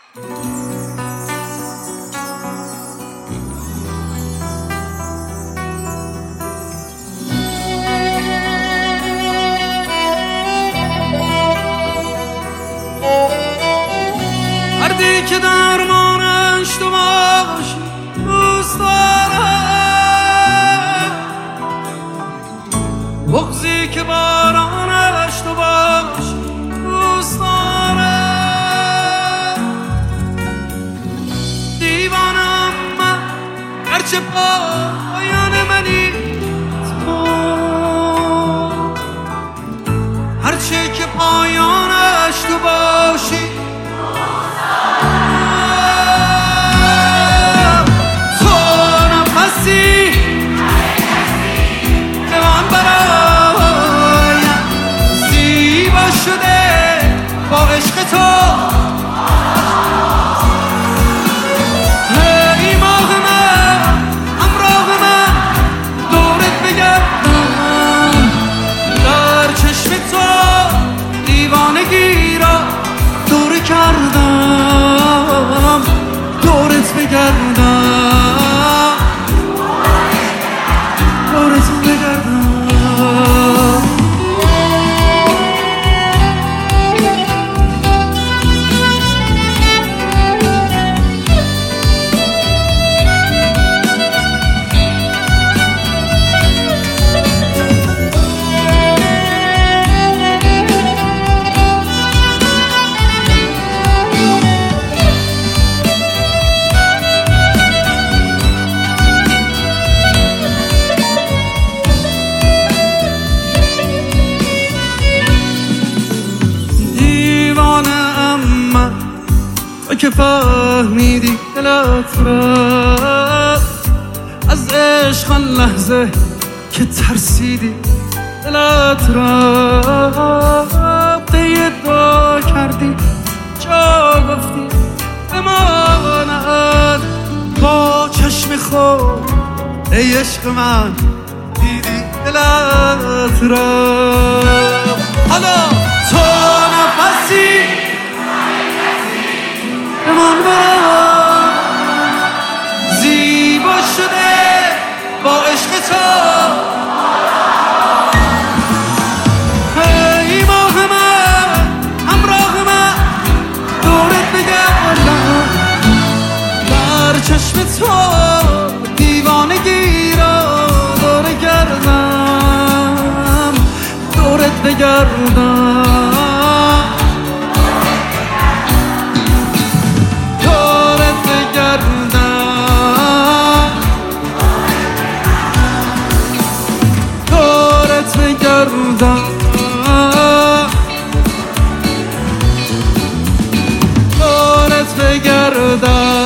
مردی که درمانش تو باشی دوست دارم، بغضی که بارانش تو باشی دوست دارم. دیوانم من هرچه پایان منی تو، هرچه که پایانش تو باشی با عشق تو. ای ماه من همراه من دورت بگردم، در چشم تو دیوانگی را دور کردم، دورت بگردم، دورت بگردم. که فهمیدی دلت را از عشق، آن لحظه که ترسیدی دلت را پی دعا کردی، جا گفتی بماند با چشم خود. ای عشق من دیدی دلت را، حالا تو نفسی من برم، زیبا شده با عشق تو. ای ماه من همراه من دورت بگردم، در چشم تو دیوانگی را دور کردم، دورت بگردم، دورت بگردم.